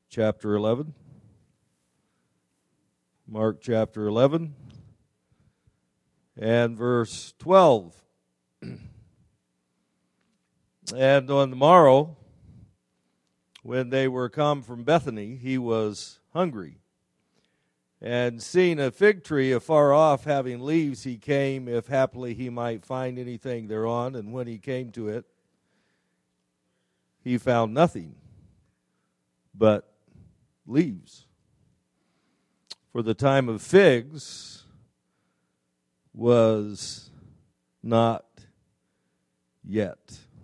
chapter 11. Mark chapter 11 and verse 12. And on the morrow, when they were come from Bethany, he was hungry. And seeing a fig tree afar off having leaves, he came, if haply he might find anything thereon. And when he came to it, he found nothing but leaves. For the time of figs was not yet.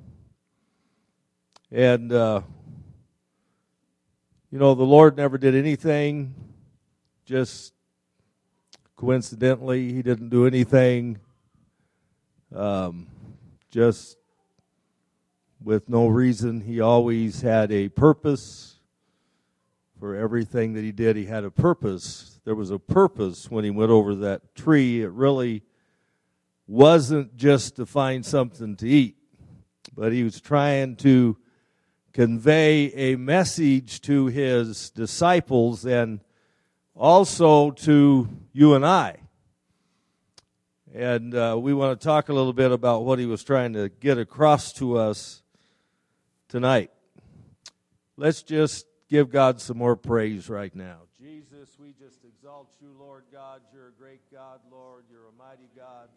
And, the Lord never did anything just coincidentally. He didn't do anything just with no reason. He always had a purpose for everything that he did. He had a purpose. There was a purpose when he went over that tree. It really wasn't just to find something to eat, but he was trying to convey a message to his disciples and also to you and I. And we want to talk a little bit about what he was trying to get across to us tonight. Let's just give God some more praise right now. Jesus, we just exalt you, Lord God. You're a great God, Lord. You're a mighty God.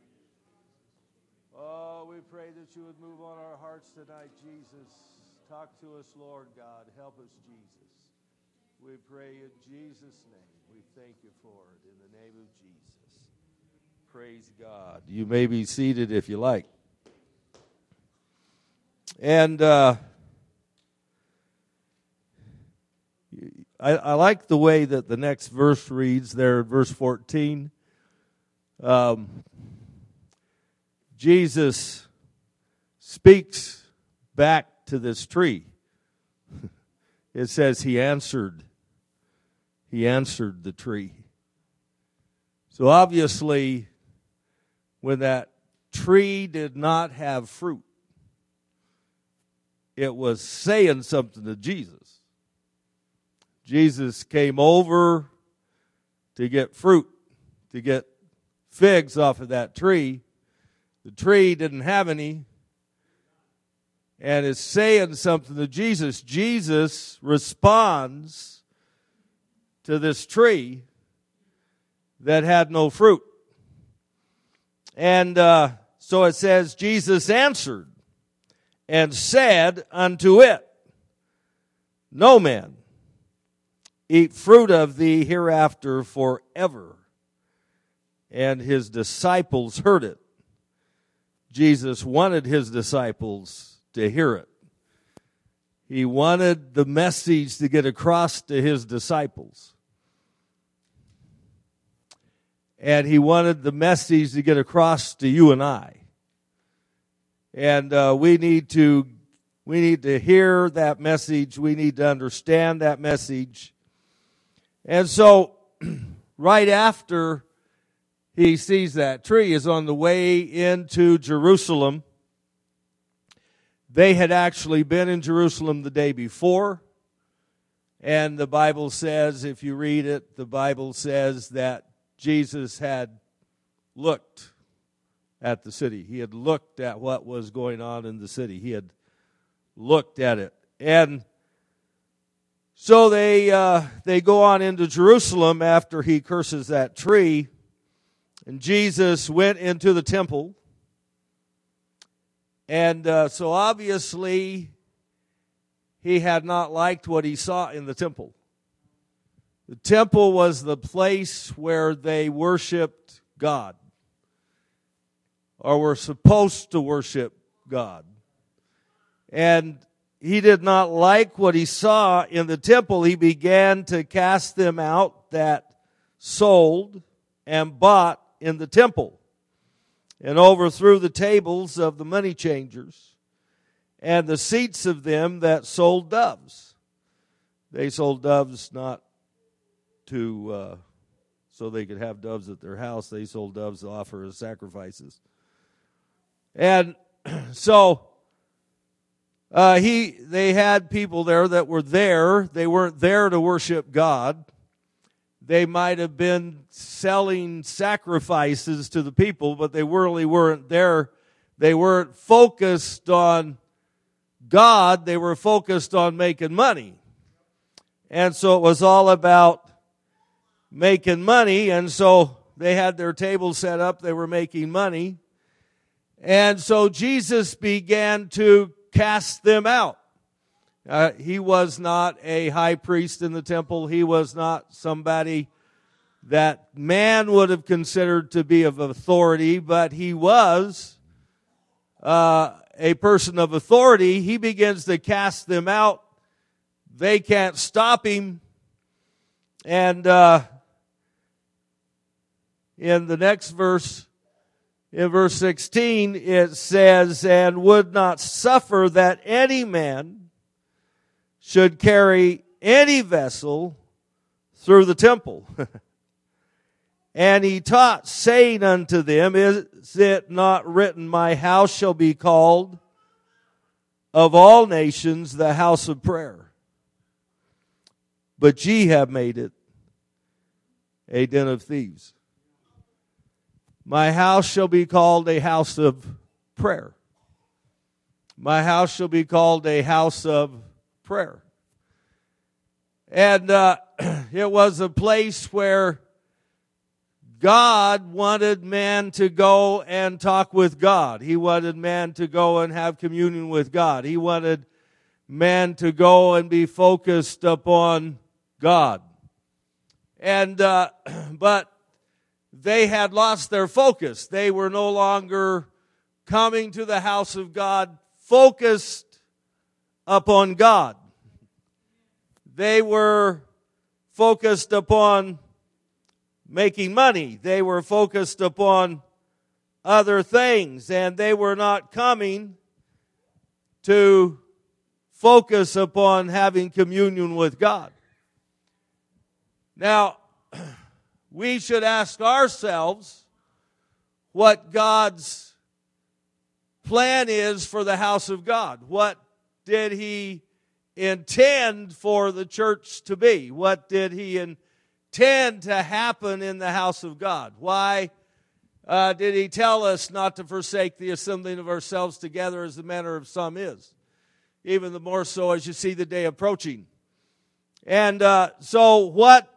Oh, we pray that you would move on our hearts tonight, Jesus. Talk to us, Lord God. Help us, Jesus. We pray in Jesus' name. We thank you for it in the name of Jesus. Praise God. You may be seated if you like. And I like the way that the next verse reads there, verse 14. Jesus speaks back to this tree. It says he answered the tree. So obviously, when that tree did not have fruit, it was saying something to Jesus. Jesus came over to get fruit, to get figs off of that tree. The tree didn't have any, and is saying something to Jesus. Jesus responds to this tree that had no fruit. And so it says, Jesus answered and said unto it, No man eat fruit of thee hereafter forever. And his disciples heard it. Jesus wanted his disciples to hear it. He wanted the message to get across to his disciples. And he wanted the message to get across to you and I. And we need to hear that message. We need to understand that message. And so, right after he sees that tree is on the way into Jerusalem. They had actually been in Jerusalem the day before. And the Bible says, if you read it, the Bible says that Jesus had looked at the city. He had looked at what was going on in the city. He had looked at it. And so they go on into Jerusalem after he curses that tree. And Jesus went into the temple. And so obviously he had not liked what he saw in the temple. The temple was the place where they worshiped God, or were supposed to worship God. And he did not like what he saw in the temple. He began to cast them out that sold and bought in the temple, and overthrew the tables of the money changers and the seats of them that sold doves. They sold doves not to so they could have doves at their house. They sold doves to offer as sacrifices. And so They had people there that were there. They weren't there to worship God. They might have been selling sacrifices to the people, but they really weren't there. They weren't focused on God. They were focused on making money. And so it was all about making money. And so they had their table set up. They were making money. And so Jesus began to cast them out. He was not a high priest in the temple. He was not somebody that man would have considered to be of authority, but he was a person of authority. He begins to cast them out. They can't stop him. And in the next verse, in verse 16, it says, "And would not suffer that any man should carry any vessel through the temple." And he taught, saying unto them, "Is it not written, My house shall be called of all nations the house of prayer? But ye have made it a den of thieves." My house shall be called a house of prayer. My house shall be called a house of prayer. And it was a place where God wanted man to go and talk with God. He wanted man to go and have communion with God. He wanted man to go and be focused upon God. And but they had lost their focus. They were no longer coming to the house of God focused upon God. They were focused upon making money. They were focused upon other things, and they were not coming to focus upon having communion with God. Now, we should ask ourselves what God's plan is for the house of God. What did He intend for the church to be? What did He intend to happen in the house of God? Why did He tell us not to forsake the assembling of ourselves together as the manner of some is? Even the more so as you see the day approaching. And so what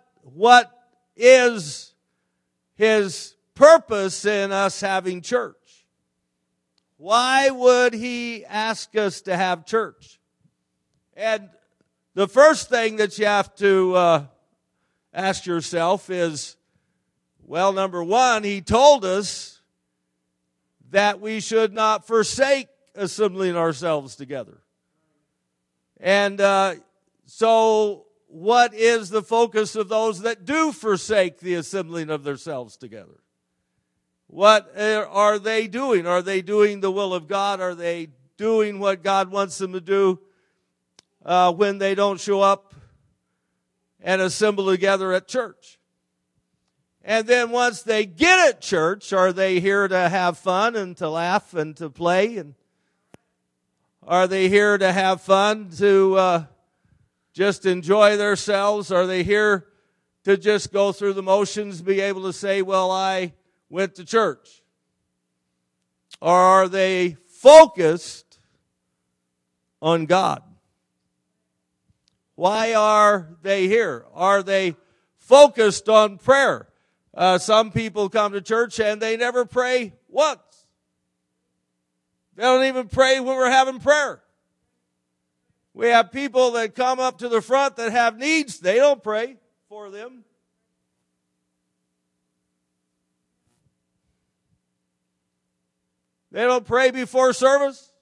is His purpose in us having church? Why would He ask us to have church? And the first thing that you have to ask yourself is, well, number one, He told us that we should not forsake assembling ourselves together. And so what is the focus of those that do forsake the assembling of themselves together? What are they doing? Are they doing the will of God? Are they doing what God wants them to do when they don't show up and assemble together at church? And then once they get at church, are they here to have fun and to laugh and to play? And are they here to have fun, to just enjoy themselves? Are they here to just go through the motions, be able to say, well, I went to church? Or are they focused on God? Why are they here? Are they focused on prayer? Some people come to church and they never pray once. They don't even pray when we're having prayer. We have people that come up to the front that have needs. They don't pray for them. They don't pray before service.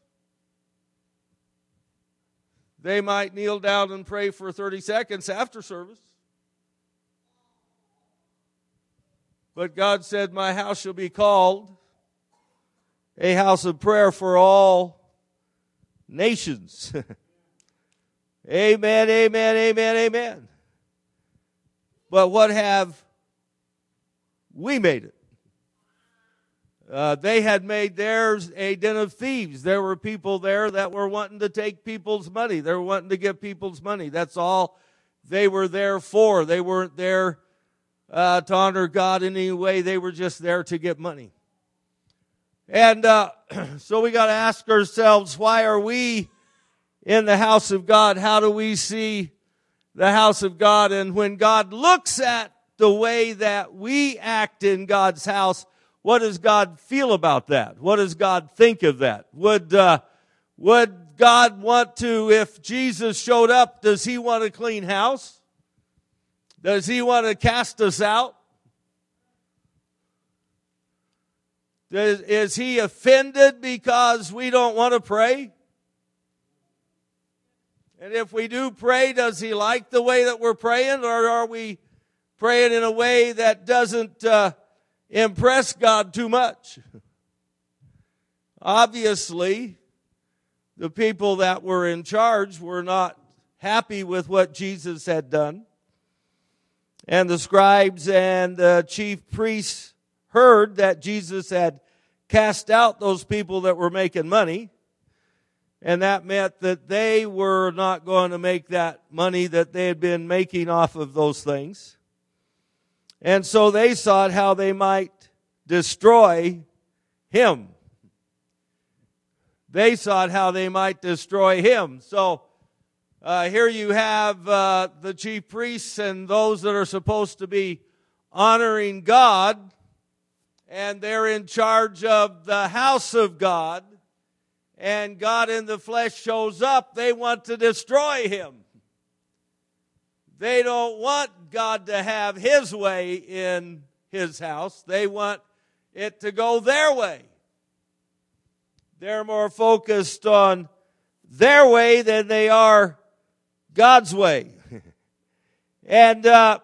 They might kneel down and pray for 30 seconds after service. But God said, my house shall be called a house of prayer for all nations. Amen, amen, amen, amen. But what have we made it? They had made theirs a den of thieves. There were people there that were wanting to take people's money. They were wanting to get people's money. That's all they were there for. They weren't there to honor God in any way. They were just there to get money. And so we got to ask ourselves, why are we in the house of God? How do we see the house of God? And when God looks at the way that we act in God's house, what does God feel about that? What does God think of that? Would God want to, if Jesus showed up, does he want a clean house? Does he want to cast us out? Is he offended because we don't want to pray? And if we do pray, does he like the way that we're praying, or are we praying in a way that doesn't impress God too much? Obviously, the people that were in charge were not happy with what Jesus had done. And the scribes and the chief priests heard that Jesus had cast out those people that were making money. And that meant that they were not going to make that money that they had been making off of those things. And so they sought how they might destroy him. They sought how they might destroy him. So here you have the chief priests and those that are supposed to be honoring God, and they're in charge of the house of God, and God in the flesh shows up. They want to destroy him. They don't want God to have his way in his house. They want it to go their way. They're more focused on their way than they are God's way. And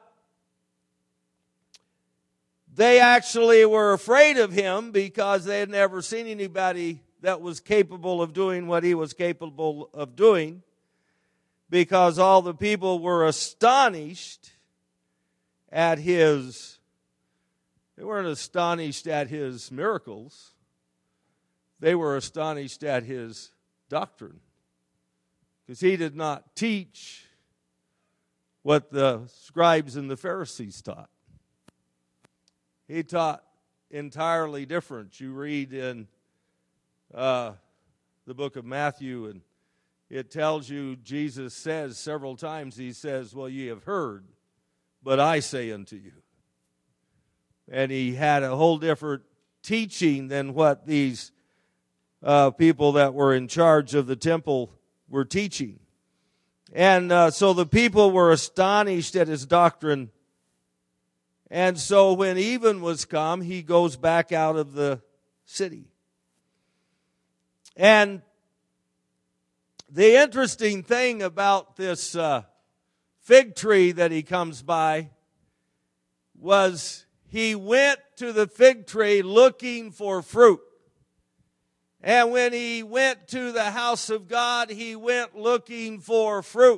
they actually were afraid of him because they had never seen anybody that was capable of doing what he was capable of doing, because all the people were astonished at his, they weren't astonished at his miracles. They were astonished at his doctrine, because he did not teach what the scribes and the Pharisees taught. He taught entirely different. You read in the book of Matthew, and it tells you, Jesus says several times, he says, well, ye have heard, but I say unto you. And he had a whole different teaching than what these people that were in charge of the temple were teaching. And so the people were astonished at his doctrine. And so when even was come, he goes back out of the city. And the interesting thing about this fig tree that he comes by was he went to the fig tree looking for fruit. And when he went to the house of God, he went looking for fruit.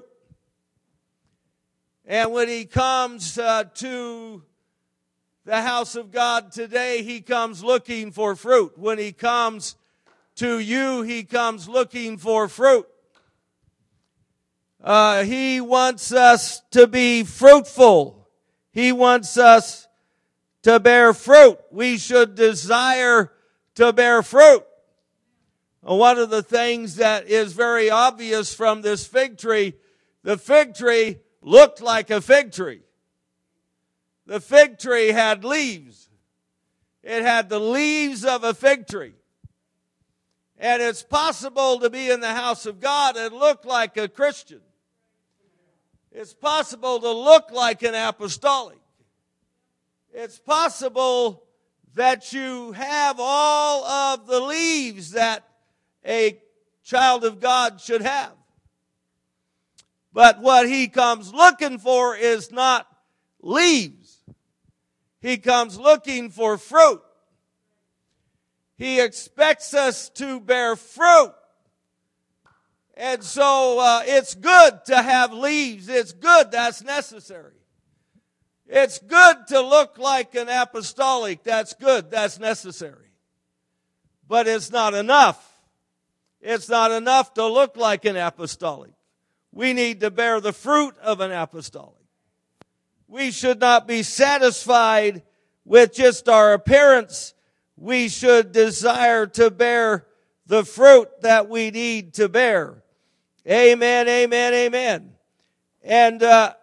And when he comes to the house of God today, he comes looking for fruit. When he comes to you, he comes looking for fruit. He wants us to be fruitful. He wants us to bear fruit. We should desire to bear fruit. One of the things that is very obvious from this fig tree, the fig tree looked like a fig tree. The fig tree had leaves. It had the leaves of a fig tree. And it's possible to be in the house of God and look like a Christian. It's possible to look like an apostolic. It's possible that you have all of the leaves that a child of God should have. But what he comes looking for is not leaves. He comes looking for fruit. He expects us to bear fruit. And so it's good to have leaves. It's good. That's necessary. It's good to look like an apostolic. That's good. That's necessary. But it's not enough. It's not enough to look like an apostolic. We need to bear the fruit of an apostolic. We should not be satisfied with just our appearance. We should desire to bear the fruit that we need to bear. Amen, amen, amen. And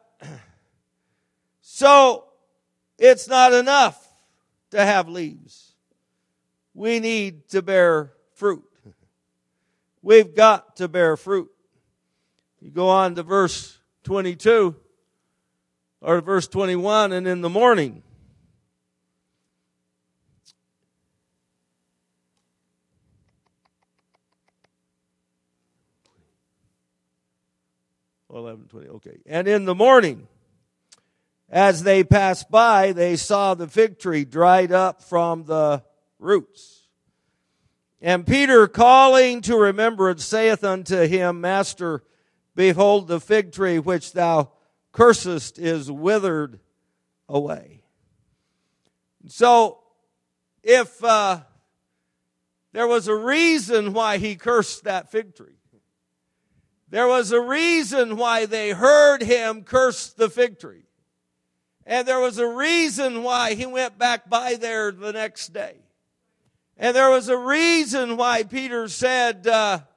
so it's not enough to have leaves. We need to bear fruit. We've got to bear fruit. You go on to verse 22 or verse 21, and in the morning, okay. And in the morning, as they passed by, they saw the fig tree dried up from the roots. And Peter, calling to remembrance, saith unto him, Master, behold, the fig tree which thou cursest is withered away. So, if there was a reason why he cursed that fig tree, there was a reason why they heard him curse the fig tree. And there was a reason why he went back by there the next day. And there was a reason why Peter said,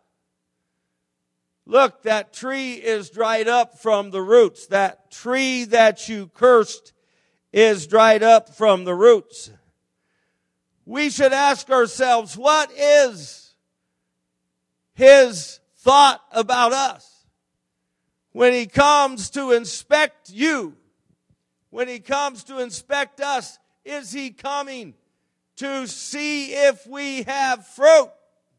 look, that tree is dried up from the roots. That tree that you cursed is dried up from the roots. We should ask ourselves, what is his thought about us when he comes to inspect you? When he comes to inspect us, is he coming to see if we have fruit?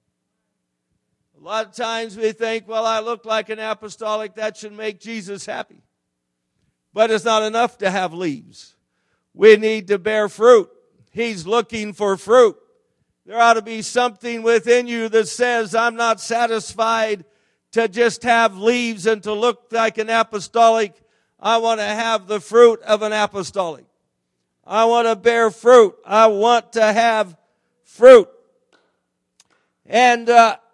A lot of times we think, well, I look like an apostolic, that should make Jesus happy. But it's not enough to have leaves. We need to bear fruit. He's looking for fruit. There ought to be something within you that says, I'm not satisfied to just have leaves and to look like an apostolic. I want to have the fruit of an apostolic. I want to bear fruit. I want to have fruit. And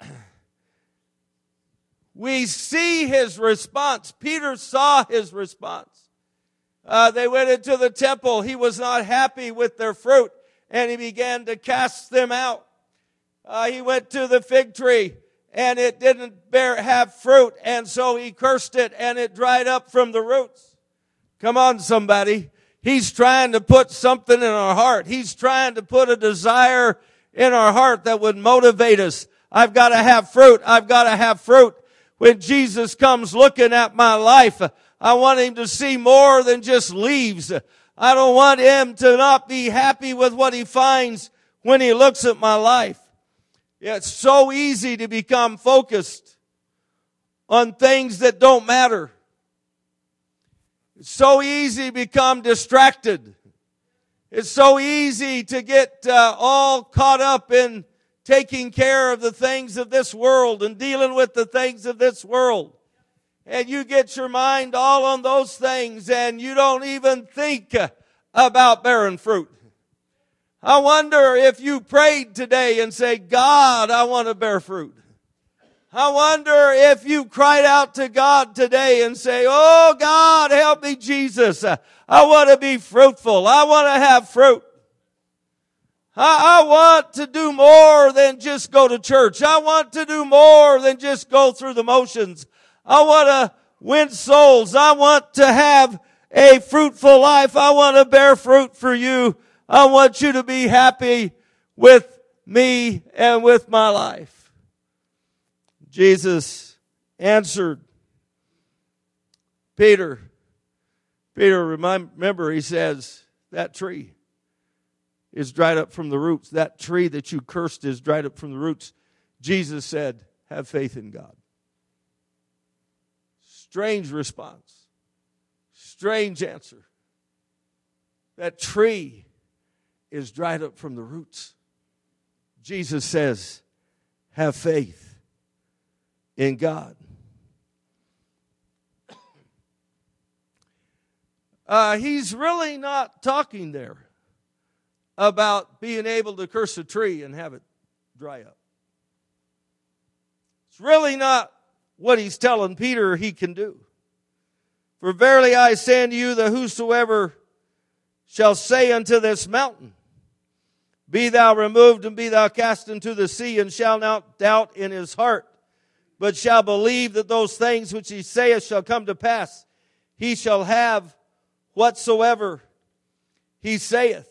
we see his response. Peter saw his response. They went into the temple. He was not happy with their fruit, and he began to cast them out. He went to the fig tree, and it didn't have fruit, and so he cursed it, and it dried up from the roots. Come on, somebody. He's trying to put something in our heart. He's trying to put a desire in our heart that would motivate us. I've got to have fruit. I've got to have fruit. When Jesus comes looking at my life, I want him to see more than just leaves. I don't want him to not be happy with what he finds when he looks at my life. It's so easy to become focused on things that don't matter. It's so easy to become distracted. It's so easy to get all caught up in taking care of the things of this world and dealing with the things of this world. And you get your mind all on those things and you don't even think about bearing fruit. I wonder if you prayed today and say, God, I want to bear fruit. I wonder if you cried out to God today and say, oh God, help me, Jesus. I want to be fruitful. I want to have fruit. I want to do more than just go to church. I want to do more than just go through the motions. I want to win souls. I want to have a fruitful life. I want to bear fruit for you. I want you to be happy with me and with my life. Jesus answered Peter. Peter, remember, he says, that tree is dried up from the roots. That tree that you cursed is dried up from the roots. Jesus said, have faith in God. Strange response. Strange answer. That tree is dried up from the roots. Jesus says, have faith in God. He's really not talking there about being able to curse a tree and have it dry up. It's really not what he's telling Peter he can do. For verily I say unto you that whosoever shall say unto this mountain, Be thou removed and be thou cast into the sea, and shall not doubt in his heart, but shall believe that those things which he saith shall come to pass, he shall have whatsoever he saith.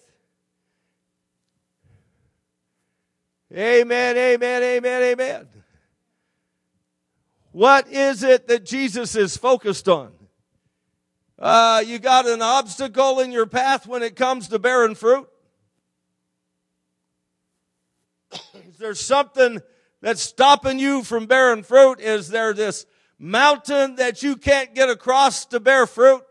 Amen, amen, amen, amen. What is it that Jesus is focused on? You got an obstacle in your path when it comes to bearing fruit? Is there something that's stopping you from bearing fruit? Is there this mountain that you can't get across to bear fruit?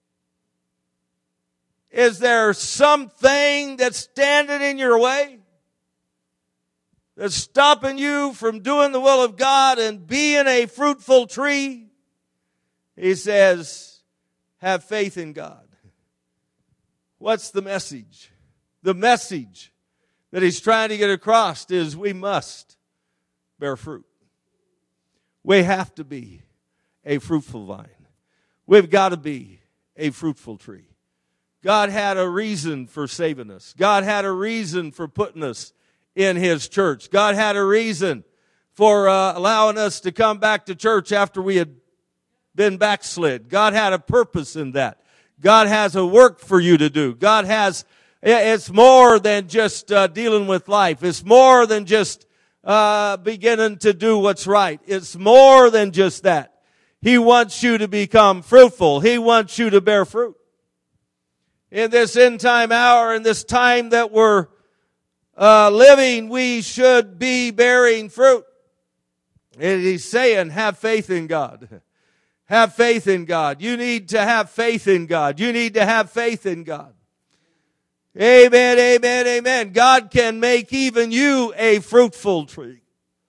Is there something that's standing in your way that's stopping you from doing the will of God and being a fruitful tree? He says, have faith in God. What's the message? The message that he's trying to get across is we must bear fruit. We have to be a fruitful vine. We've got to be a fruitful tree. God had a reason for saving us. God had a reason for putting us in his church. God had a reason for allowing us to come back to church after we had been backslid. God had a purpose in that. God has a work for you to do. God has, it's more than just dealing with life. It's more than just beginning to do what's right. It's more than just that. He wants you to become fruitful. He wants you to bear fruit. In this end time hour, in this time that we're living, we should be bearing fruit. And he's saying, have faith in God. Have faith in God. You need to have faith in God. You need to have faith in God. Amen, amen, amen. God can make even you a fruitful tree.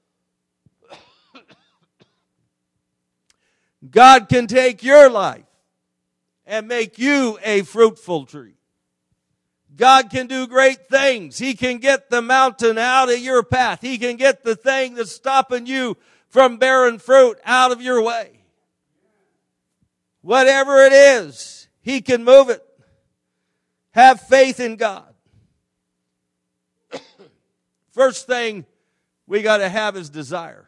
God can take your life and make you a fruitful tree. God can do great things. He can get the mountain out of your path. He can get the thing that's stopping you from bearing fruit out of your way. Whatever it is, he can move it. Have faith in God. First thing we got to have is desire.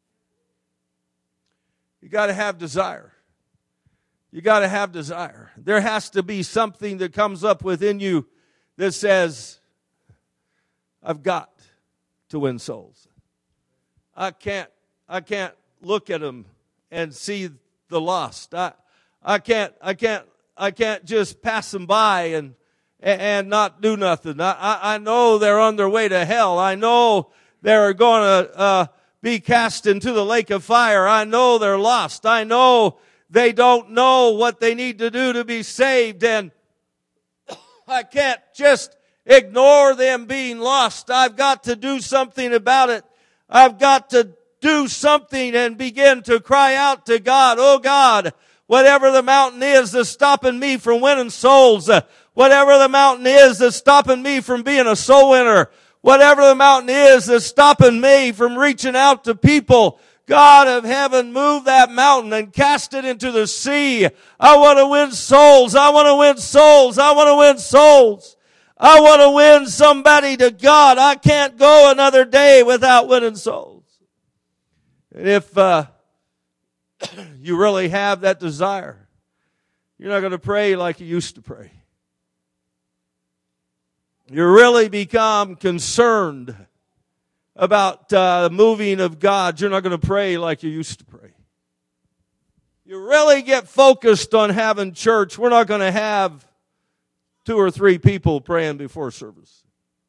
You got to have desire. You got to have desire. There has to be something that comes up within you that says, I've got to win souls. I can't look at them and see the lost. I can't just pass them by and not do nothing. I know they're on their way to hell. I know they're going to be cast into the lake of fire. I know they're lost. I know they don't know what they need to do to be saved, and I can't just ignore them being lost. I've got to do something about it. I've got to do something and begin to cry out to God. Oh God, whatever the mountain is that's stopping me from winning souls, whatever the mountain is that's stopping me from being a soul winner, whatever the mountain is that's stopping me from reaching out to people, God of heaven, move that mountain and cast it into the sea. I want to win souls. I want to win souls. I want to win souls. I want to win somebody to God. I can't go another day without winning souls. And if you really have that desire, you're not going to pray like you used to pray. You really become concerned about the moving of God. You're not going to pray like you used to pray. You really get focused on having church. We're not going to have 2 or 3 people praying before service.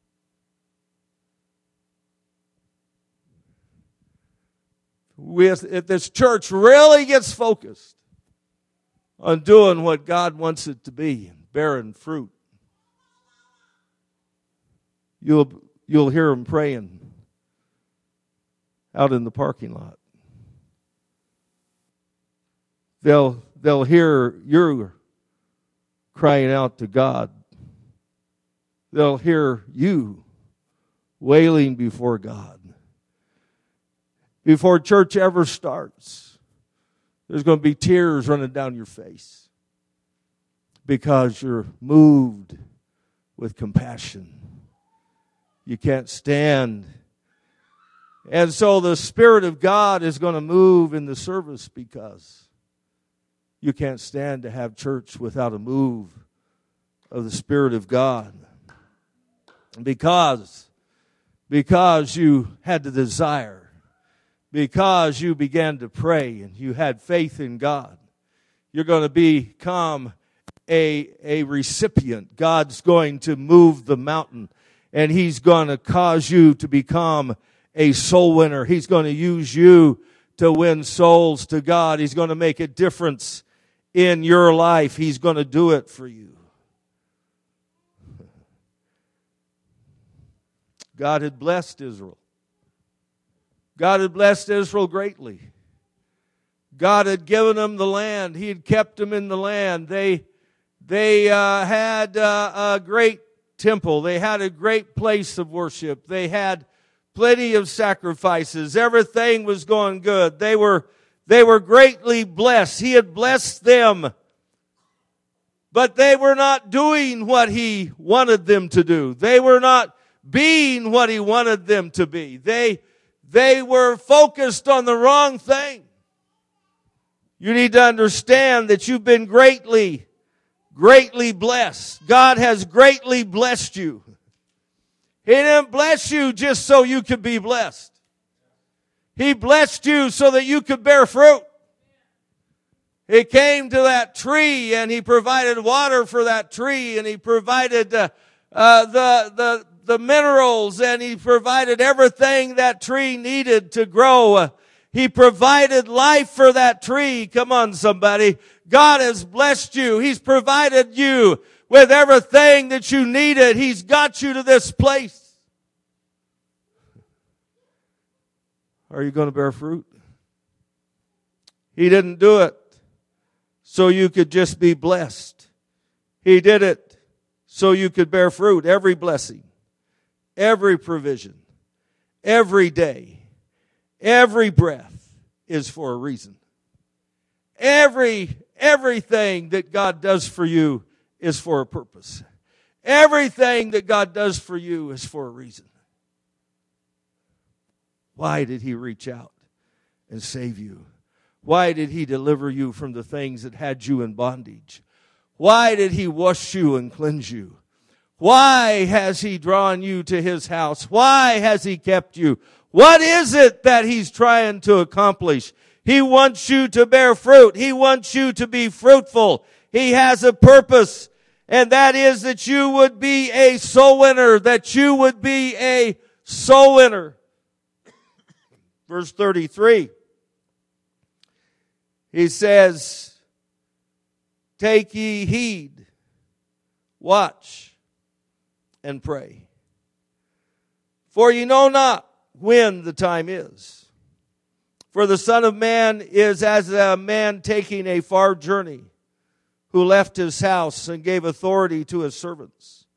If this church really gets focused on doing what God wants it to be, bearing fruit, you'll hear them praying out in the parking lot. They'll hear you crying out to God. They'll hear you wailing before God. Before church ever starts, there's going to be tears running down your face because you're moved with compassion. You can't stand. And so the Spirit of God is going to move in the service because you can't stand to have church without a move of the Spirit of God. Because you had the desire, because you began to pray and you had faith in God, you're going to become a recipient. God's going to move the mountain, and He's going to cause you to become a soul winner. He's going to use you to win souls to God. He's going to make a difference in your life. He's going to do it for you. God had blessed Israel. God had blessed Israel greatly. God had given them the land. He had kept them in the land. They had a great temple. They had a great place of worship. They had plenty of sacrifices. Everything was going good. They were greatly blessed. He had blessed them. But they were not doing what He wanted them to do. They were not being what He wanted them to be. They were focused on the wrong thing. You need to understand that you've been greatly blessed. God has greatly blessed you. He didn't bless you just so you could be blessed. He blessed you so that you could bear fruit. He came to that tree and He provided water for that tree, and He provided the minerals, and He provided everything that tree needed to grow. He provided life for that tree. Come on, somebody. God has blessed you. He's provided you with everything that you needed. He's got you to this place. Are you going to bear fruit? He didn't do it so you could just be blessed. He did it so you could bear fruit. Every blessing, every provision, every day, every breath is for a reason. Everything that God does for you is for a purpose. Everything that God does for you is for a reason. Why did He reach out and save you? Why did He deliver you from the things that had you in bondage? Why did He wash you and cleanse you? Why has He drawn you to His house? Why has He kept you? What is it that He's trying to accomplish? He wants you to bear fruit. He wants you to be fruitful. He has a purpose, and that is that you would be a soul winner, that you would be a soul winner. Verse 33, He says, "Take ye heed, watch, and pray. For ye know not when the time is. For the Son of Man is as a man taking a far journey, who left his house and gave authority to his servants,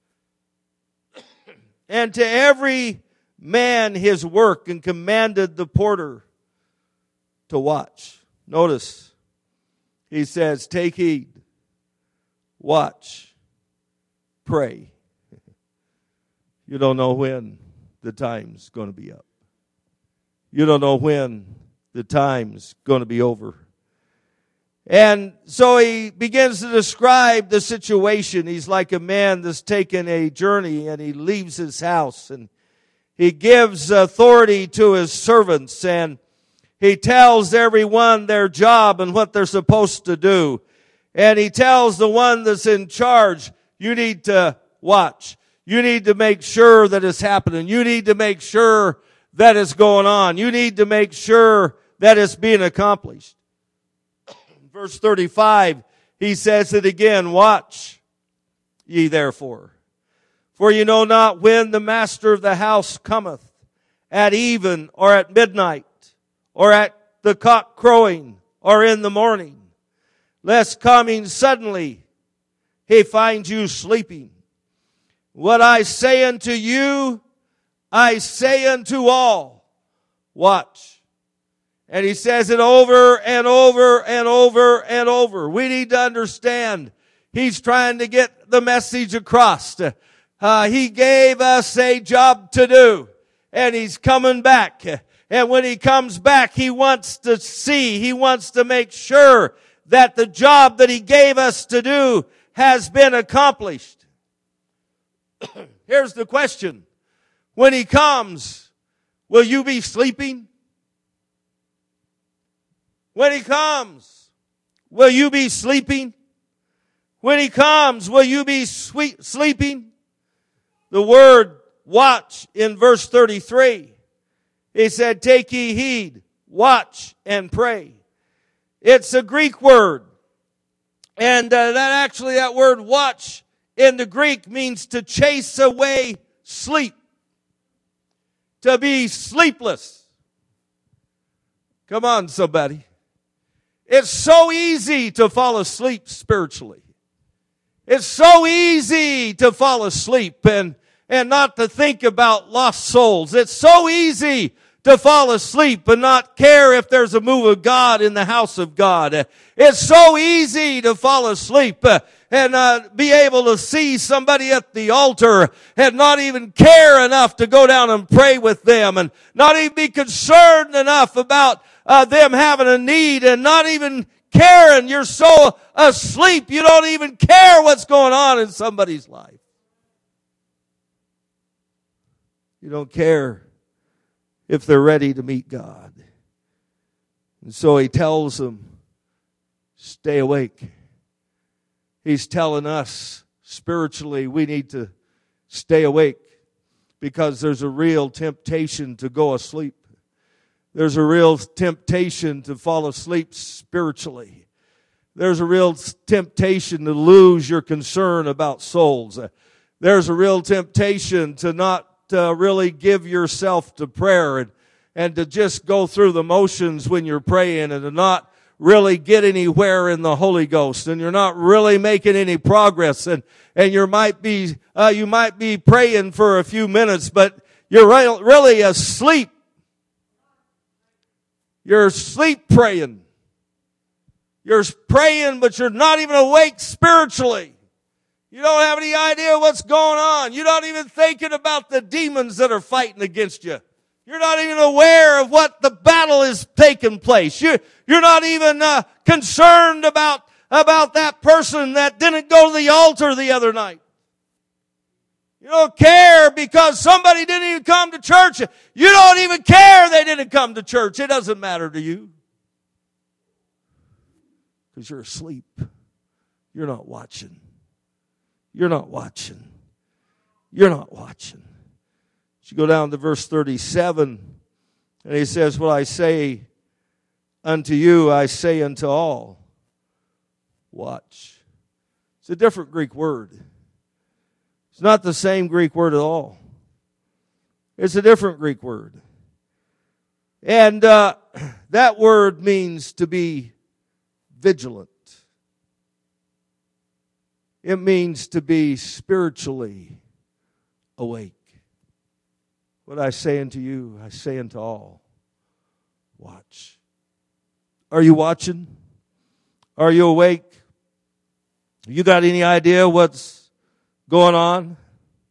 and to every man his work, and commanded the porter to watch." Notice, He says, take heed, watch, pray. You don't know when the time's going to be up. You don't know when the time's going to be over. And so He begins to describe the situation. He's like a man that's taken a journey, and he leaves his house, and he gives authority to his servants, and he tells everyone their job and what they're supposed to do. And he tells the one that's in charge, you need to watch. You need to make sure that it's happening. You need to make sure that it's going on. You need to make sure that it's being accomplished. Verse 35, he says it again, watch ye therefore. For you know not when the master of the house cometh, at even, or at midnight, or at the cock crowing, or in the morning, lest coming suddenly he find you sleeping. What I say unto you, I say unto all, watch. And he says it over and over and over and over. We need to understand he's trying to get the message across. He gave us a job to do, and he's coming back. And when he comes back, he wants to make sure that the job that he gave us to do has been accomplished. Here's the question. When he comes, will you be sleeping? When he comes, will you be sleeping? When he comes, will you be sleeping? The word watch in verse 33, he said, take ye heed, watch and pray. It's a Greek word. And that word watch in the Greek means to chase away sleep. To be sleepless. Come on, somebody. It's so easy to fall asleep spiritually. It's so easy to fall asleep and not to think about lost souls. It's so easy to fall asleep and not care if there's a move of God in the house of God. It's so easy to fall asleep and be able to see somebody at the altar and not even care enough to go down and pray with them, and not even be concerned enough about them having a need, and not even caring. You're so asleep you don't even care what's going on in somebody's life. You don't care if they're ready to meet God. And so he tells them, stay awake. He's telling us spiritually we need to stay awake, because there's a real temptation to go asleep. There's a real temptation to fall asleep spiritually. There's a real temptation to lose your concern about souls. There's a real temptation to not really give yourself to prayer and to just go through the motions when you're praying, and to not really get anywhere in the Holy Ghost, and you're not really making any progress, and you might be praying for a few minutes, but you're really asleep. You're asleep praying. You're praying, but you're not even awake spiritually. You don't have any idea what's going on. You're not even thinking about the demons that are fighting against you. You're not even aware of what the battle is taking place. You're not even concerned about that person that didn't go to the altar the other night. You don't care because somebody didn't even come to church. You don't even care they didn't come to church. It doesn't matter to you. Because you're asleep. You're not watching. You're not watching. You're not watching. You go down to verse 37, and he says, what I say unto you, I say unto all. Watch. It's a different Greek word. It's not the same Greek word at all. It's a different Greek word. And that word means to be vigilant. It means to be spiritually awake. What I say unto you, I say unto all. Watch. Are you watching? Are you awake? You got any idea what's going on?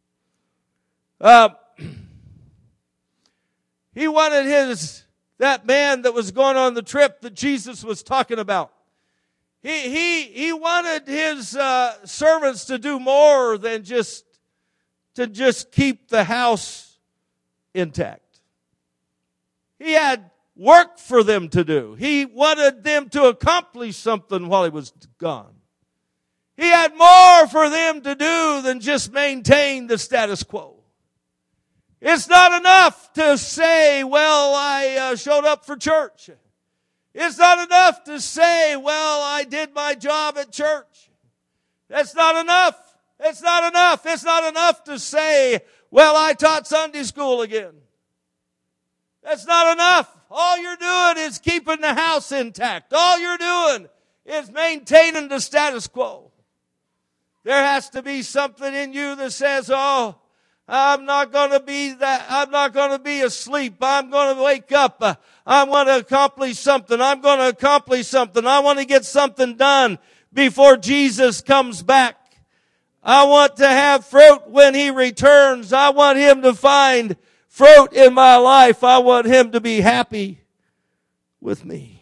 He wanted that man that was going on the trip that Jesus was talking about. He wanted his servants to do more than just keep the house intact. He had work for them to do. He wanted them to accomplish something while he was gone. He had more for them to do than just maintain the status quo. It's not enough to say, well, I showed up for church. It's not enough to say, well, I did my job at church. That's not enough. It's not enough. It's not enough to say, well, I taught Sunday school again. That's not enough. All you're doing is keeping the house intact. All you're doing is maintaining the status quo. There has to be something in you that says, oh, I'm not going to be that. I'm not going to be asleep. I'm going to wake up. I want to accomplish something. I'm going to accomplish something. I want to get something done before Jesus comes back. I want to have fruit when He returns. I want Him to find fruit in my life. I want Him to be happy with me.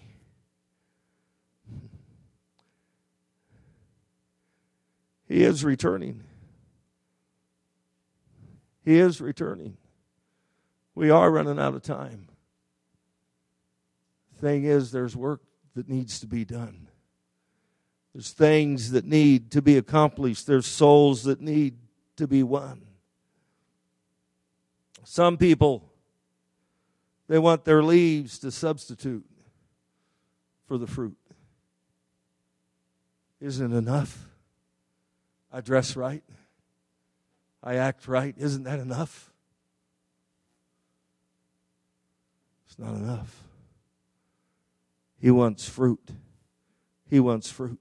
He is returning. He is returning. We are running out of time. The thing is, there's work that needs to be done. There's things that need to be accomplished. There's souls that need to be won. Some people, they want their leaves to substitute for the fruit. Isn't it enough? I dress right. I act right. Isn't that enough? It's not enough. He wants fruit. He wants fruit.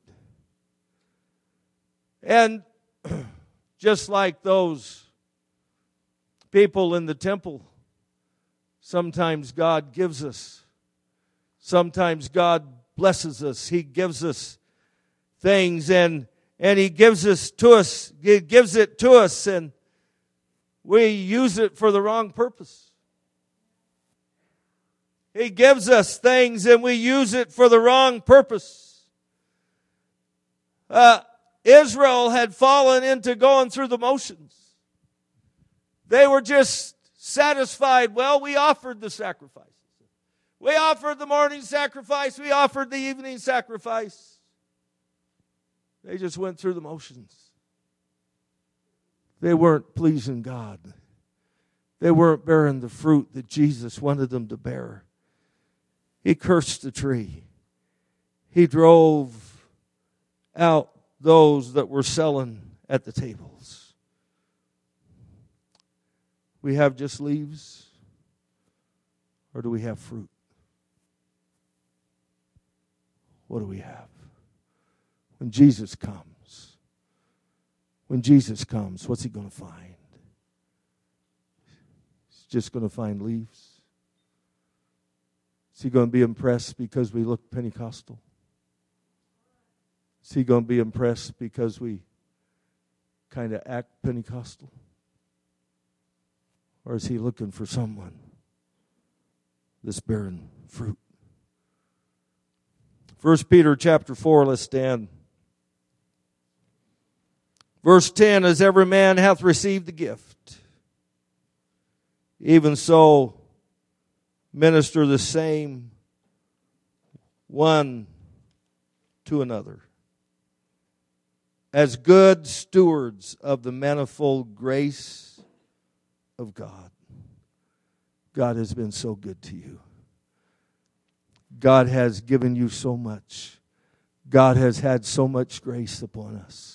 And just like those people in the temple, sometimes God gives us. Sometimes God blesses us. He gives us things and He gives us to us. He gives it to us and we use it for the wrong purpose. He gives us things and we use it for the wrong purpose. Israel had fallen into going through the motions. They were just satisfied. Well, we offered the sacrifices. We offered the morning sacrifice. We offered the evening sacrifice. They just went through the motions. They weren't pleasing God. They weren't bearing the fruit that Jesus wanted them to bear. He cursed the tree. He drove out those that were selling at the tables. We have just leaves, or do we have fruit? What do we have? When Jesus comes, what's He going to find? He's just going to find leaves. Is He going to be impressed because we look Pentecostal? Is He going to be impressed because we kind of act Pentecostal? Or is He looking for someone that's bearing fruit? 1 Peter chapter 4, let's stand. Verse 10, as every man hath received the gift, even so minister the same one to another, as good stewards of the manifold grace of God. God has been so good to you. God has given you so much. God has had so much grace upon us.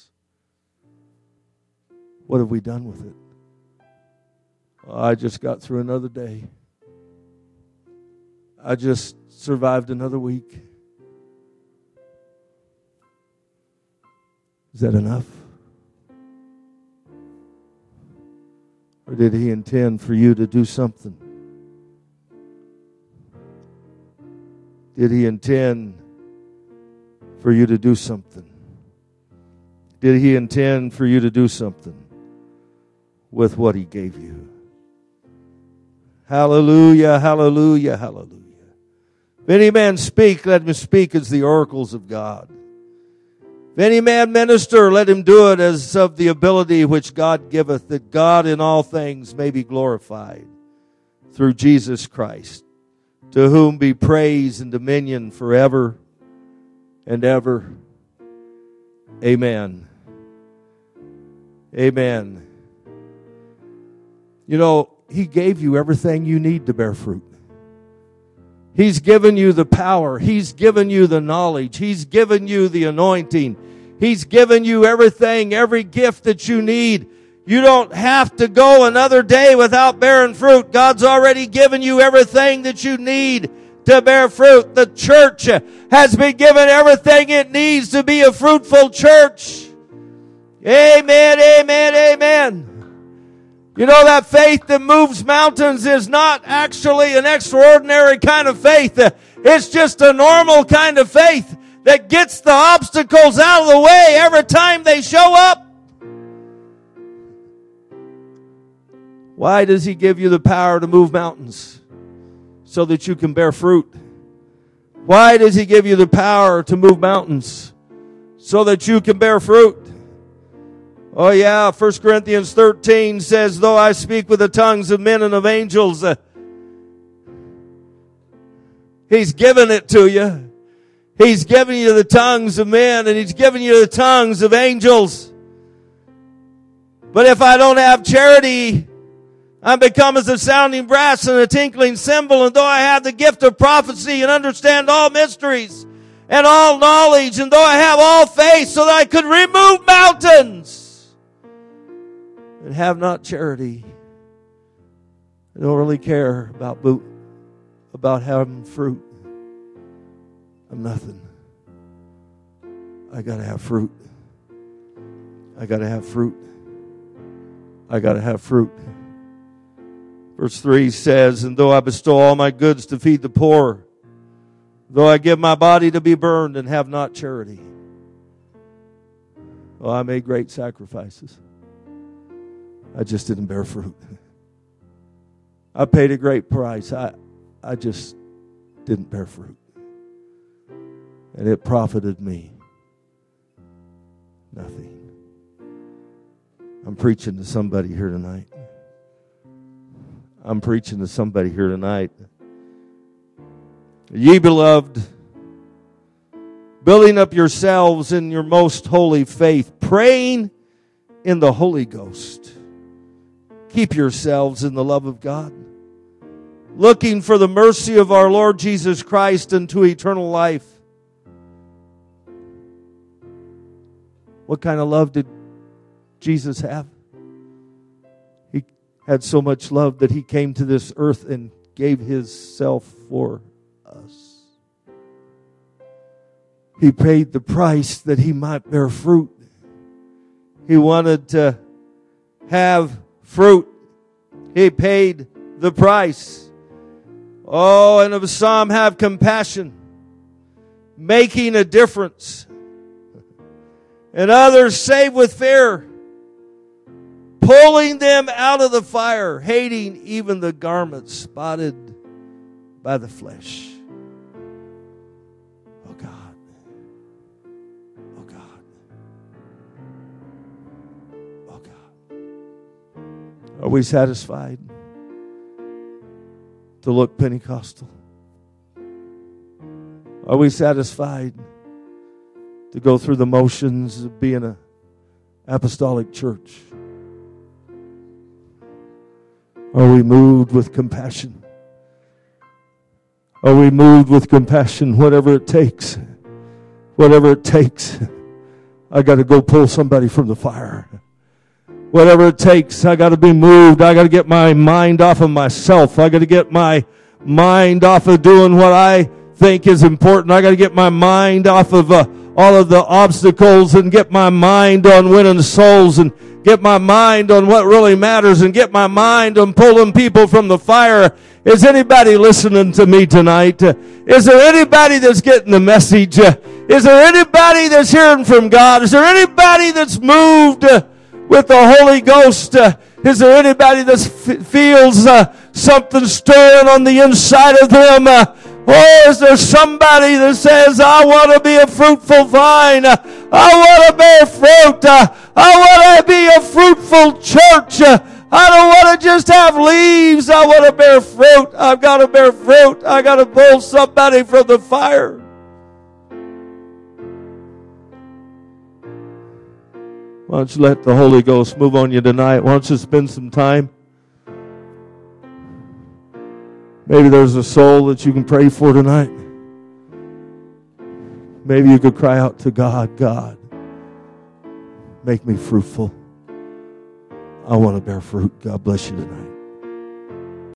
What have we done with it? I just got through another day. I just survived another week. Is that enough? Or did He intend for you to do something? Did He intend for you to do something? Did He intend for you to do something with what He gave you? Hallelujah, hallelujah, hallelujah. If any man speak, let him speak as the oracles of God. If any man minister, let him do it as of the ability which God giveth, that God in all things may be glorified through Jesus Christ, to whom be praise and dominion forever and ever. Amen. Amen. You know, He gave you everything you need to bear fruit. He's given you the power. He's given you the knowledge. He's given you the anointing. He's given you everything, every gift that you need. You don't have to go another day without bearing fruit. God's already given you everything that you need to bear fruit. The church has been given everything it needs to be a fruitful church. Amen, amen, amen. You know, that faith that moves mountains is not actually an extraordinary kind of faith. It's just a normal kind of faith that gets the obstacles out of the way every time they show up. Why does He give you the power to move mountains? So that you can bear fruit. Why does He give you the power to move mountains? So that you can bear fruit. Oh yeah, 1 Corinthians 13 says, though I speak with the tongues of men and of angels, He's given it to you. He's given you the tongues of men and He's given you the tongues of angels. But if I don't have charity, I become as a sounding brass and a tinkling cymbal. And though I have the gift of prophecy and understand all mysteries and all knowledge, and though I have all faith so that I could remove mountains, and have not charity, I don't really care about having fruit. I'm nothing. I got to have fruit. I got to have fruit. I got to have fruit. Verse 3 says, and though I bestow all my goods to feed the poor, though I give my body to be burned and have not charity, well, I made great sacrifices. I just didn't bear fruit. I paid a great price. I just didn't bear fruit. And it profited me nothing. I'm preaching to somebody here tonight. I'm preaching to somebody here tonight. Ye beloved, building up yourselves in your most holy faith, praying in the Holy Ghost. Keep yourselves in the love of God, looking for the mercy of our Lord Jesus Christ unto eternal life. What kind of love did Jesus have? He had so much love that He came to this earth and gave Himself for us. He paid the price that He might bear fruit. He wanted to have fruit. He paid the price. Oh, and of some have compassion, making a difference. And others save with fear, pulling them out of the fire, hating even the garments spotted by the flesh. Oh God. Oh God. Oh God. Are we satisfied to look Pentecostal? Are we satisfied to go through the motions of being an apostolic church? Are we moved with compassion? Are we moved with compassion? Whatever it takes. Whatever it takes. I got to go pull somebody from the fire. Whatever it takes, I got to be moved. I got to get my mind off of myself. I got to get my mind off of doing what I think is important. I got to get my mind off of all of the obstacles and get my mind on winning souls and get my mind on what really matters and get my mind on pulling people from the fire. Is anybody listening to me tonight? Is there anybody that's getting the message? Is there anybody that's hearing from God? Is there anybody that's moved with the Holy Ghost? Is there anybody that feels something stirring on the inside of them? Oh, is there somebody that says, I want to be a fruitful vine. I want to bear fruit. I want to be a fruitful church. I don't want to just have leaves. I want to bear fruit. I've got to bear fruit. I got to pull somebody from the fire. Why don't you let the Holy Ghost move on you tonight? Why don't you spend some time? Maybe there's a soul that you can pray for tonight. Maybe you could cry out to God, God, make me fruitful. I want to bear fruit. God bless you tonight.